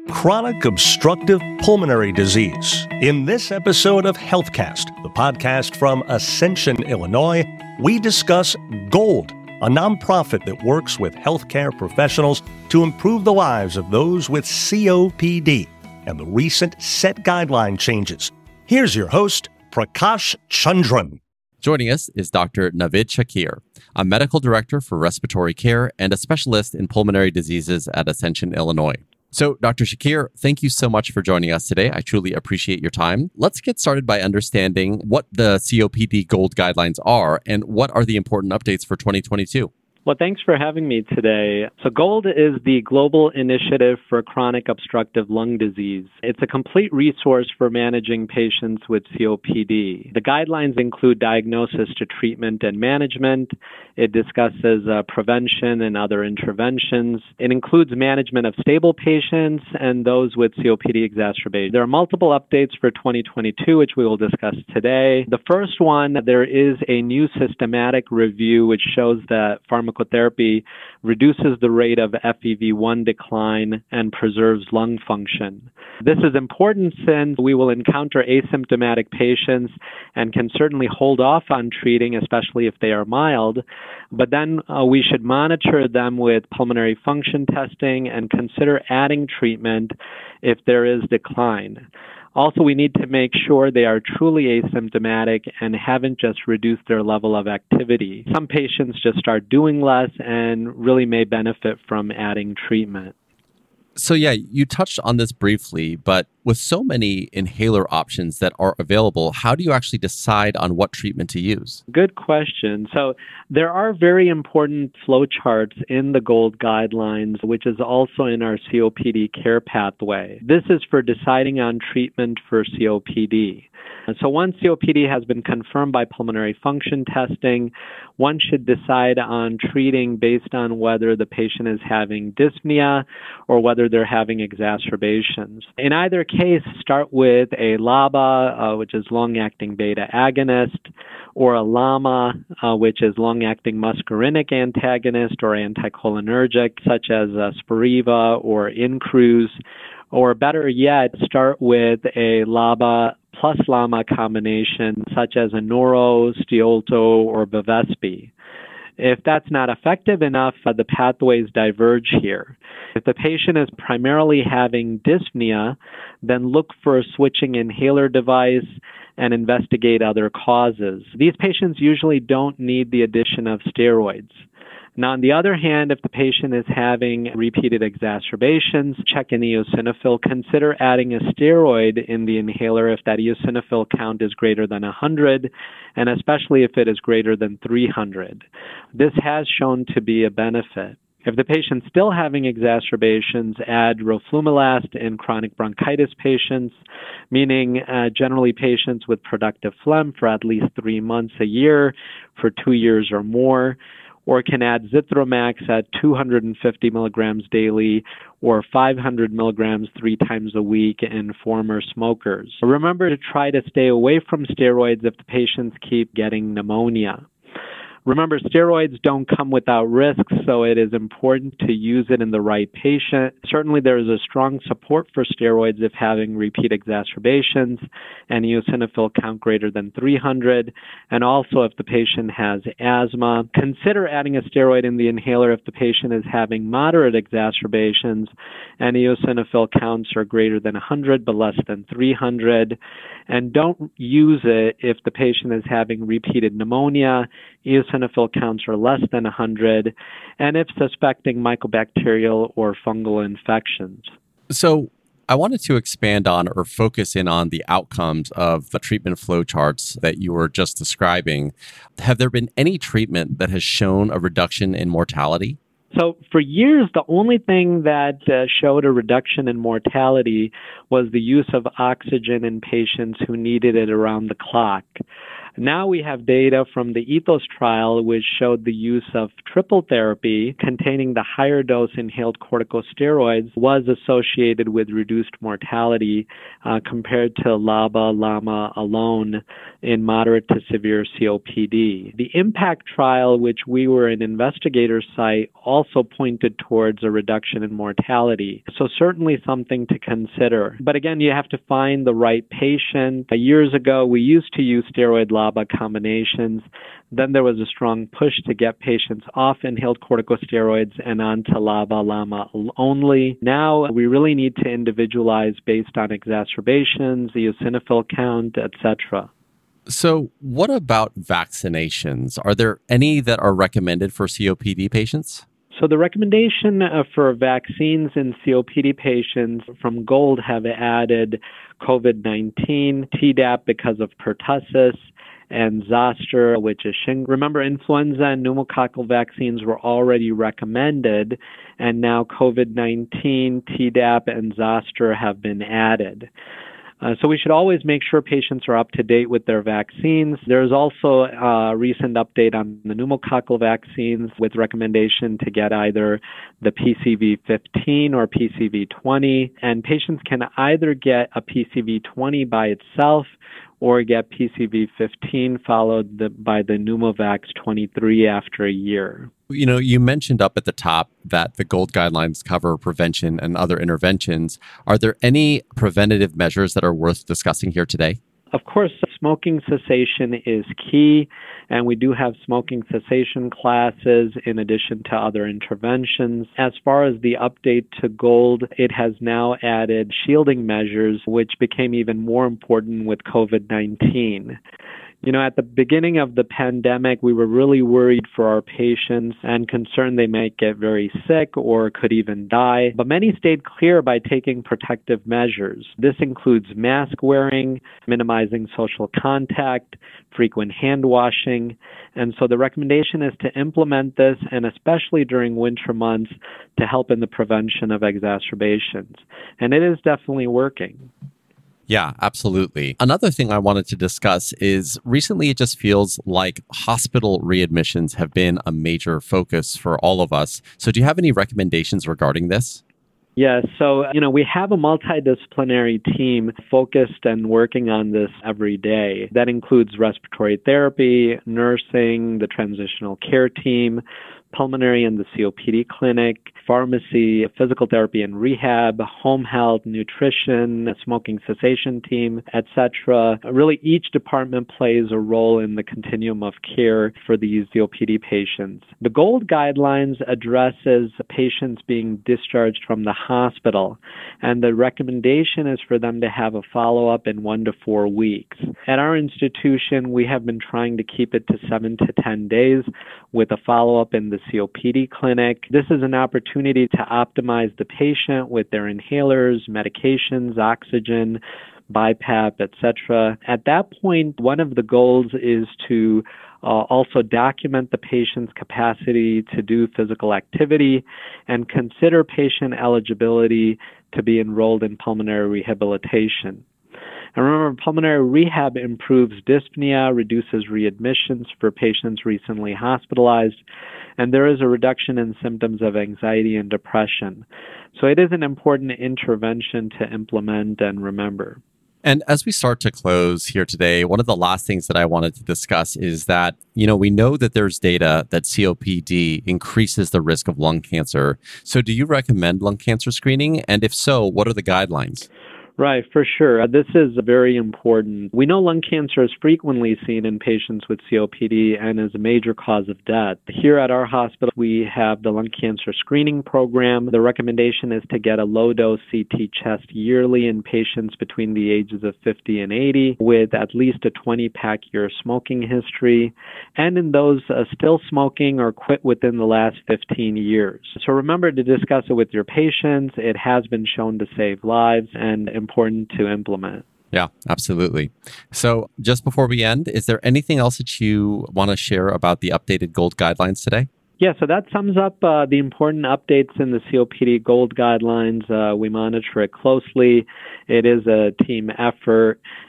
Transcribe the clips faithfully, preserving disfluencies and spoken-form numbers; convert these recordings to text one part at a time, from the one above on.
chronic obstructive pulmonary disease. In this episode of HealthCast, the podcast from Ascension, Illinois, we discuss GOLD, a nonprofit that works with healthcare professionals to improve the lives of those with C O P D, and the recent S E T guideline changes. Here's your host, Prakash Chandran. Joining us is Doctor Navid Shakir, a medical director for respiratory care and a specialist in pulmonary diseases at Ascension, Illinois. So, Doctor Shakir, thank you so much for joining us today. I truly appreciate your time. Let's get started by understanding what the C O P D GOLD guidelines are and what are the important updates for twenty twenty-two. Well, thanks for having me today. So GOLD is the Global Initiative for Chronic Obstructive Lung Disease. It's a complete resource for managing patients with C O P D. The guidelines include diagnosis to treatment and management. It discusses uh, prevention and other interventions. It includes management of stable patients and those with C O P D exacerbation. There are multiple updates for twenty twenty-two, which we will discuss today. The first one, there is a new systematic review which shows that pharmacotherapy reduces the rate of F E V one decline and preserves lung function. This is important since we will encounter asymptomatic patients and can certainly hold off on treating, especially if they are mild, but then uh, we should monitor them with pulmonary function testing and consider adding treatment if there is decline. Also, we need to make sure they are truly asymptomatic and haven't just reduced their level of activity. Some patients just start doing less and really may benefit from adding treatment. So yeah, you touched on this briefly, but with so many inhaler options that are available, how do you actually decide on what treatment to use? Good question. So there are very important flowcharts in the GOLD guidelines, which is also in our C O P D care pathway. This is for deciding on treatment for C O P D. So once C O P D has been confirmed by pulmonary function testing, one should decide on treating based on whether the patient is having dyspnea or whether they're having exacerbations. In either case, start with a LABA, uh, which is long-acting beta agonist, or a LAMA, uh, which is long-acting muscarinic antagonist or anticholinergic, such as uh, Spiriva or Incruse. Or better yet, start with a LABA plus LAMA combination, such as a Noro, Stiolto, or Bevespi. If that's not effective enough, uh, the pathways diverge here. If the patient is primarily having dyspnea, then look for a switching inhaler device and investigate other causes. These patients usually don't need the addition of steroids. Now, on the other hand, if the patient is having repeated exacerbations, check an eosinophil. Consider adding a steroid in the inhaler if that eosinophil count is greater than one hundred, and especially if it is greater than three hundred. This has shown to be a benefit. If the patient's still having exacerbations, add roflumilast in chronic bronchitis patients, meaning uh, generally patients with productive phlegm for at least three months a year for two years or more, or can add Zithromax at two hundred fifty milligrams daily or five hundred milligrams three times a week in former smokers. Remember to try to stay away from steroids if the patients keep getting pneumonia. Remember, steroids don't come without risks, so it is important to use it in the right patient. Certainly, there is a strong support for steroids if having repeat exacerbations and eosinophil count greater than three hundred, and also if the patient has asthma. Consider adding a steroid in the inhaler if the patient is having moderate exacerbations and eosinophil counts are greater than one hundred but less than three hundred. And don't use it if the patient is having repeated pneumonia, eosinophil counts are less than one hundred, and if suspecting mycobacterial or fungal infections. So I wanted to expand on or focus in on the outcomes of the treatment flow charts that you were just describing. Have there been any treatment that has shown a reduction in mortality? So for years, the only thing that uh, showed a reduction in mortality was the use of oxygen in patients who needed it around the clock. Now we have data from the ETHOS trial, which showed the use of triple therapy containing the higher dose inhaled corticosteroids was associated with reduced mortality uh, compared to LABA, LAMA alone in moderate to severe C O P D. The IMPACT trial, which we were an investigator site, also pointed towards a reduction in mortality. So certainly something to consider. But again, you have to find the right patient. Uh, years ago, we used to use steroid-LABA combinations. Then there was a strong push to get patients off inhaled corticosteroids and onto LABA, LAMA only. Now we really need to individualize based on exacerbations, eosinophil count, et cetera. So what about vaccinations? Are there any that are recommended for C O P D patients? So the recommendation uh, for vaccines in C O P D patients from GOLD have added COVID nineteen, Tdap because of pertussis, and zoster, which is shingles. Remember, influenza and pneumococcal vaccines were already recommended, and now COVID nineteen, Tdap, and zoster have been added. Uh, so we should always make sure patients are up to date with their vaccines. There's also a recent update on the pneumococcal vaccines with recommendation to get either the P C V fifteen or P C V twenty, and patients can either get a P C V twenty by itself or get P C V fifteen followed the, by the Pneumovax twenty-three after a year. You know, you mentioned up at the top that the GOLD guidelines cover prevention and other interventions. Are there any preventative measures that are worth discussing here today? Of course, smoking cessation is key, and we do have smoking cessation classes in addition to other interventions. As far as the update to GOLD, it has now added shielding measures, which became even more important with COVID nineteen. You know, at the beginning of the pandemic, we were really worried for our patients and concerned they might get very sick or could even die. But many stayed clear by taking protective measures. This includes mask wearing, minimizing social contact, frequent hand washing. And so the recommendation is to implement this, and especially during winter months, to help in the prevention of exacerbations. And it is definitely working. Yeah, absolutely. Another thing I wanted to discuss is recently it just feels like hospital readmissions have been a major focus for all of us. So do you have any recommendations regarding this? Yes, so, you know, we have a multidisciplinary team focused and working on this every day. That includes respiratory therapy, nursing, the transitional care team, pulmonary and the C O P D clinic, pharmacy, physical therapy and rehab, home health, nutrition, a smoking cessation team, et cetera. Really, each department plays a role in the continuum of care for these C O P D patients. The GOLD guidelines addresses patients being discharged from the hospital, and the recommendation is for them to have a follow-up in one to four weeks. At our institution, we have been trying to keep it to seven to ten days with a follow-up in the C O P D clinic. This is an opportunity to optimize the patient with their inhalers, medications, oxygen, BiPAP, et cetera. At that point, one of the goals is to uh, also document the patient's capacity to do physical activity and consider patient eligibility to be enrolled in pulmonary rehabilitation. And remember, pulmonary rehab improves dyspnea, reduces readmissions for patients recently hospitalized, and there is a reduction in symptoms of anxiety and depression. So it is an important intervention to implement and remember. And as we start to close here today, one of the last things that I wanted to discuss is that, you know, we know that there's data that C O P D increases the risk of lung cancer. So do you recommend lung cancer screening? And if so, what are the guidelines? Right, for sure. This is very important. We know lung cancer is frequently seen in patients with C O P D and is a major cause of death. Here at our hospital, we have the lung cancer screening program. The recommendation is to get a low-dose C T chest yearly in patients between the ages of fifty and eighty with at least a twenty-pack year smoking history, and in those uh, still smoking or quit within the last fifteen years. So remember to discuss it with your patients. It has been shown to save lives and important to implement. Yeah, absolutely. So just before we end, is there anything else that you want to share about the updated GOLD guidelines today? Yeah, so that sums up uh, the important updates in the C O P D GOLD guidelines. Uh, we monitor it closely. It is a team effort.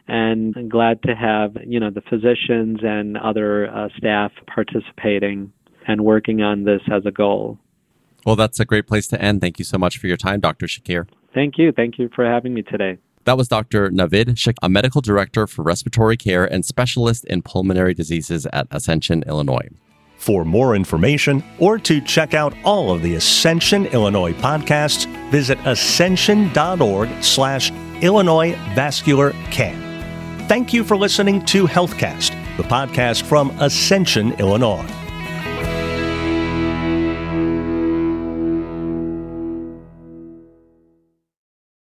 and I'm glad to have, you know, the physicians and other uh, staff participating and working on this as a goal. Well, that's a great place to end. Thank you so much for your time, Doctor Shakir. Thank you. Thank you for having me today. That was Doctor Navid Shakir, a medical director for respiratory care and specialist in pulmonary diseases at Ascension, Illinois. For more information or to check out all of the Ascension Illinois podcasts, visit ascension.org slash Illinois Vascular Care. Thank you for listening to HealthCast, the podcast from Ascension, Illinois.